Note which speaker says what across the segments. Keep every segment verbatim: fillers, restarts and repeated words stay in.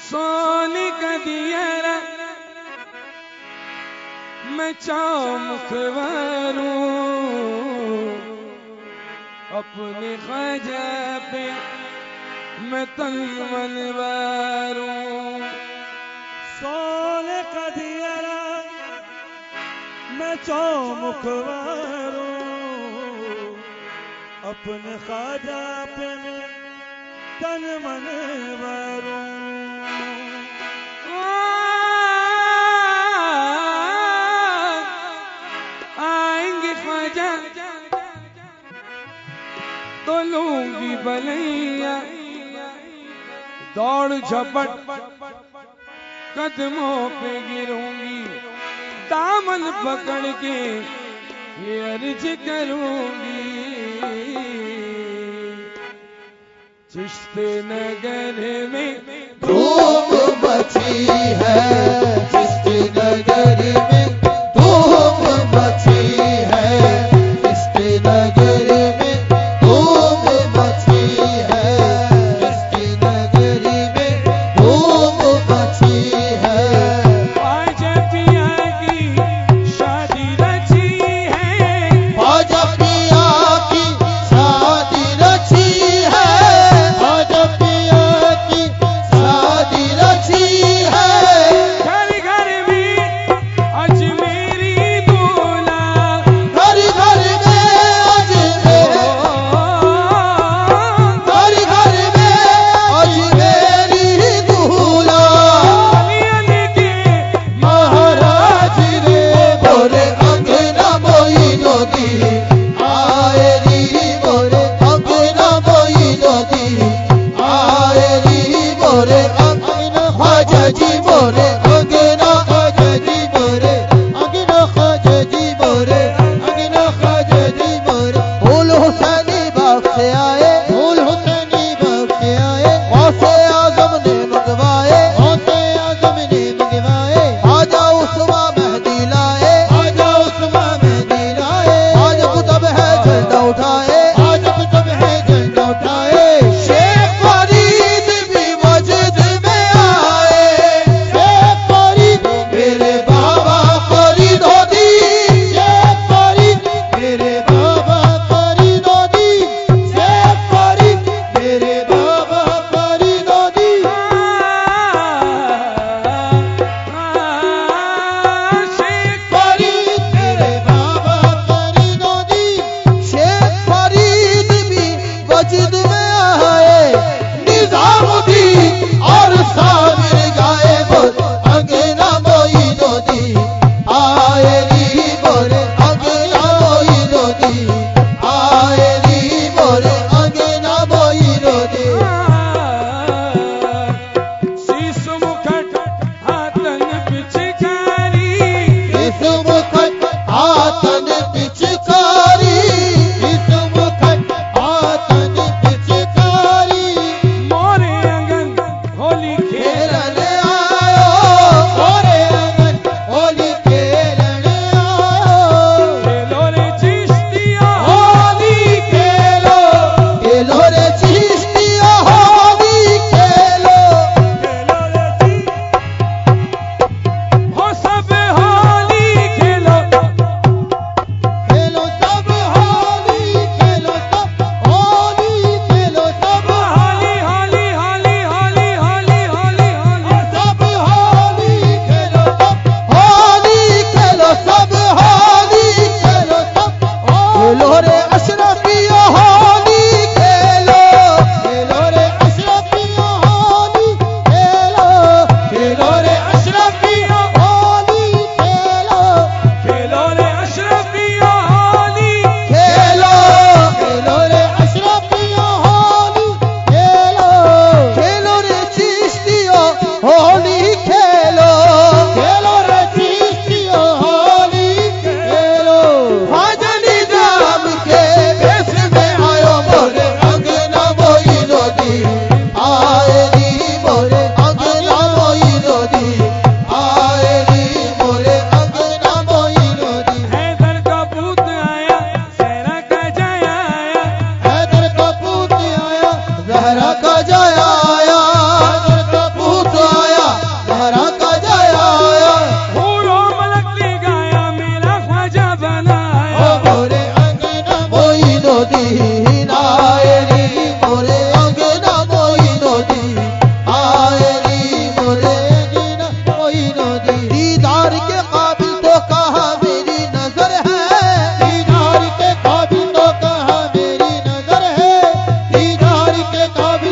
Speaker 1: सोने का दियारा मैं चौमुखवारूं, अपने ख्वाजा पे मैं तन मन वारूं।
Speaker 2: सोने का दियारा मैं चौमुखवारूं, अपने ख्वाजा पे मैं तन मन वारूं।
Speaker 1: आएंगे ख्वाजा तो लूंगी बलैया, दौड़ झपट कदमों पे गिरूंगी, दामन पकड़ के ये अर्ज करूंगी। चिश्ते नगर में
Speaker 3: धूम मची है, चिश्ते नगर में धूम मची है, चिश्ते नगर में धूम मची है, चिश्ते नगर में धूम मची है।
Speaker 1: ख्वाजा पिया की शादी रची है,
Speaker 3: ख्वाजा पिया की शादी रची है, ख्वाजा पिया की शादी रची है।
Speaker 1: घर घर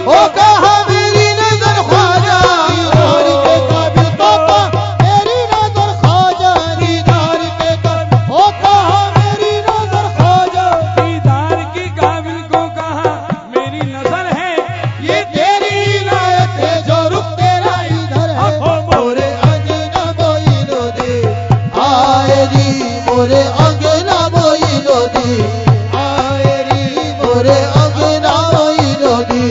Speaker 3: ओ कहा मेरी नजर ख्वाजा दीदार के काबिल तो कहा मेरी नजर ख्वाजा दीदार के काबिल ओ कहा मेरी नजर ख्वाजा
Speaker 1: दीदार के काबिल को कहा मेरी नजर है
Speaker 3: ये तेरी इनायत है जो रुख तेरा इधर है मोरे अंगना बोइलो दे आए री मोरे अंगना बोइलो दे आए री मोरे अंगना बोइलो दे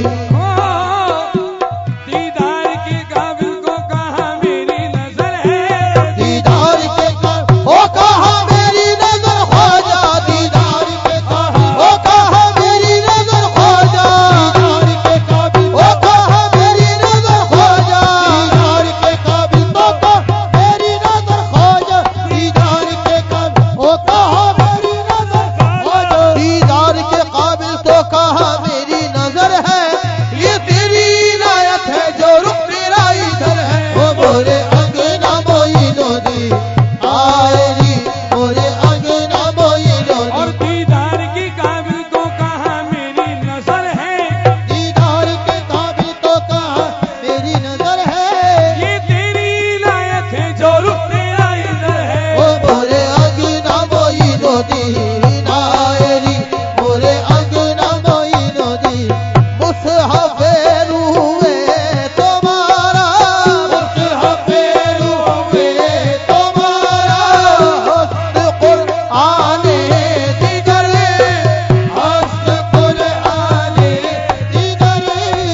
Speaker 1: दीदार के काबिल को कहा मेरी नजर है
Speaker 3: दीदार के काबिल ओ कहा मेरी नजर ख्वाजा दीदार के काबिल ओ कहा मेरी नजर ख्वाजा दीदार के काबिल ओ कहा मेरी नजर ख्वाजा दीदार के काबिल तो कहा मेरी नजर ख्वाजा दीदार के काबिल ओ कहा मेरी नजर ख्वाजा दीदार के काबिल तो कहा मेरी नजर है ये तेरी इनायत है जो रुख तेरा इधर है ओ मोरे अंगना बोइलो दी आए री मोरे अंगना बोइलो
Speaker 1: और
Speaker 3: दी
Speaker 1: दीदार के काबिल को कहा मेरी नजर है
Speaker 3: दीदार के काबिल तो कहा मेरी नजर है
Speaker 1: ये तेरी इनायत है जो रुख तेरा इधर है
Speaker 3: ओ मोरे अंगना बोइलो दी नायरी मोरे अंगना बोइलो दी मुसहफे रूए तुम्हारा मुसहफे रूए तुम्हारा हस्त कुरआने दिगर हस्त कुरआने दिगर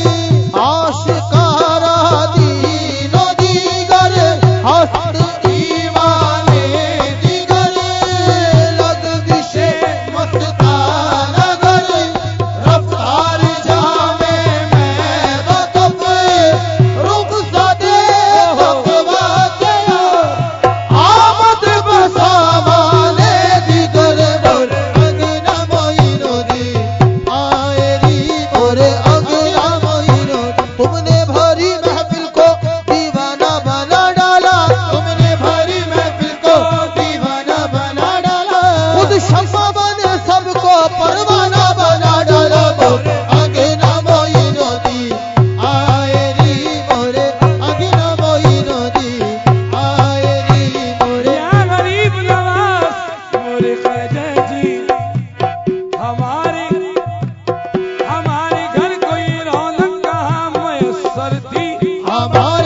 Speaker 3: आशिकारा दीनो दिगर हस्त ईमाने दिगर लग विशे मस्ताना गर रफ्तार जामे मैं बतब रुख सदे तकवा गया आमद बसामाने दिगर मोरे अंगना मोइनो दी आए री मोरे अंगना मोइनो तुमने भरी महफिल को दीवाना बना डाला तुमने भरी महफिल को दीवाना बना डाला खुद शम्मा बने सबको परवाना बना डाला मोरे अंगना मोइनो दी आए री मोरे अंगना मोइनो दी आए री मोरे
Speaker 1: या गरीब नवाज मोरे ख्वाजा जी हमारे हमारे घर कोई रौनक कहाँ मयसर थी
Speaker 3: हमारे